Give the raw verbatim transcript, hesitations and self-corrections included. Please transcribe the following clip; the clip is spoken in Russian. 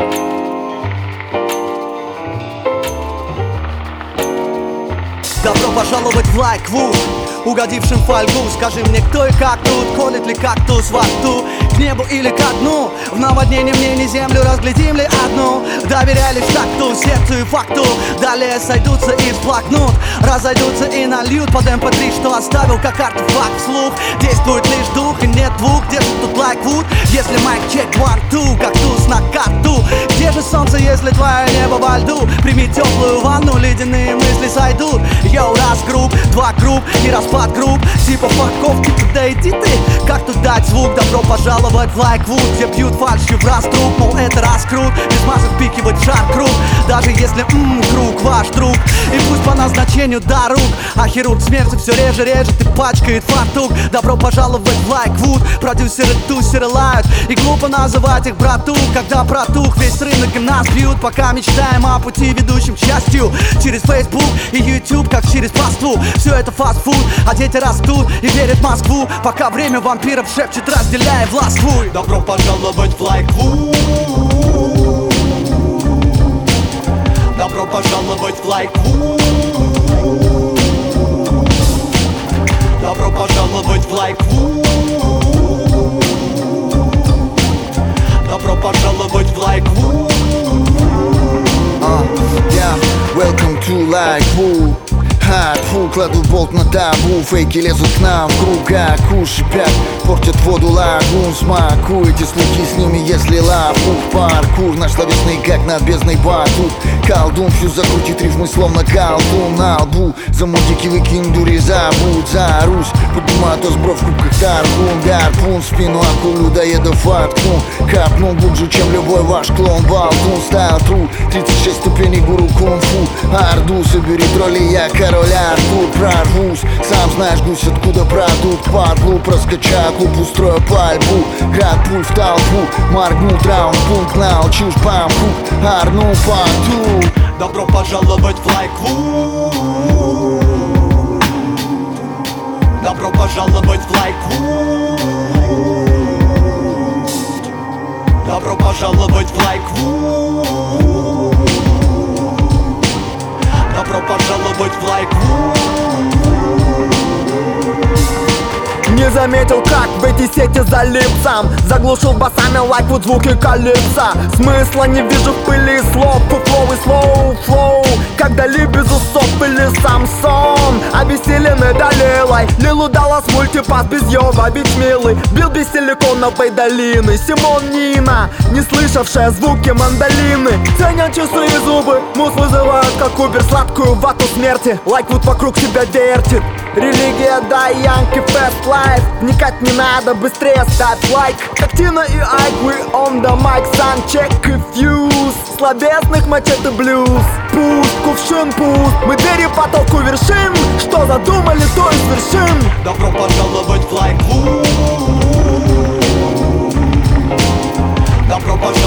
Добро пожаловать в Лайквуд, угодившим в фольгу. Скажи мне, кто и как тут, колет ли кактус во рту, к небу или ко дну? В наводнении мне не землю, разглядим ли одну? Доверяй лишь такту, сердцу и факту. Далее сойдутся и всплакнут, разойдутся и нальют под эм пэ три, что оставил как артефакт вслух. Действует лишь дух и нет двух, где же тут Лайквуд? Если майк чек, one, two, кактус на карту. Где же солнце, если твое небо во льду? Прими теплую ванну, ледяные мысли сойдут. Йоу, раз групп, два групп и распад групп. Типа факовки, да иди ты. Как тут дать звук? Добро пожаловать в Лайквуд, где бьют фальшью в раз труп. Мол, это раскрут, без масок впикивать жар круг. Даже если ммм, круг ваш друг. И пусть по назначению до рук, а хирург смерти все реже режет и пачкает фартук. Добро пожаловать в Лайквуд, продюсеры тусеры лают. И глупо называть их брату, когда протух весь рынок и нас бьют. Пока мечтаем о пути, ведущем к счастью через Facebook и YouTube, как через паству. Все это фастфуд, а дети растут и верят в Москву. Пока время вампиров шепчет, разделяя властву. Добро пожаловать в Лайквуд. Добро пожаловать в Лайквуд. Добро пожаловать в Лайквуд. Добро пожаловать в Лайквуд. Uh, yeah, welcome to Likewood. Ха, фу, кладу болт на табу. Фейки лезут к нам в круг, как уши пят. Портят воду лагун, смакуйте слухи с ними, если лапух. Паркур наш словесный, как над бездной батут. Колдун всю закрутит рифмы, словно колдун на лбу. За мудики выкинь дури, забудь за Русь. Поднимаю тост бровь в кубках таргун. Гарпун в спину акулю доедов воткну. Капнул глубже, чем любой ваш клон. Болтун стайл тру, тридцать шесть ступеней гуру кунг-фу. Орду, собери тролли, я король Артур. Прорвусь, сам знаешь, гусь, откуда продукт. Падлу проскоча, клуб устрою пальбу. Град пуль в толпу, моргнул траунпункт. Научишь пампу, арну панту. Добро пожаловать в Лайквуд. Добро пожаловать в Лайквуд. Добро пожаловать в Лайквуд. Добро пожаловать в Лайквуд. Не заметил, как в эти сети залип сам. Заглушил басами Лайквуд звуки калипса. Смысла не вижу в пыли слов. Флоу и слоу, флоу. Когда ли без усов или Самсон. Обессиленный долилой. Лилу Даллас мультипас без Йова. Бич милый, бил без силиконовой долины. Симон Нина, не слышавшая звуки мандолины. Ценят часы и зубы. Мус вызывают как Убер сладкую вату смерти. Лайквуд вокруг себя вертит. Религия, да, Янки, Fast Life. Вникать не надо, быстрее ставь лайк. Как Тина и Айк, we on the mic. Санчек и фьюз, словесных мачете блюз. Пусть, кувшин пуст, мы двери потолку вершим. Что задумали, то и свершим. Добро пожаловать в Лайквуд. Добро пожаловать